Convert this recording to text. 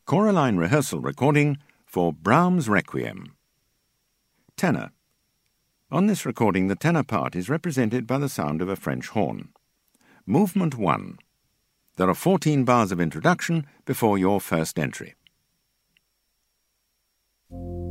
Choraline rehearsal recording for Brahms' Requiem. Tenor. On this recording, the tenor part is represented by the sound of a French horn. Movement 1. There are 14 bars of introduction before your first entry.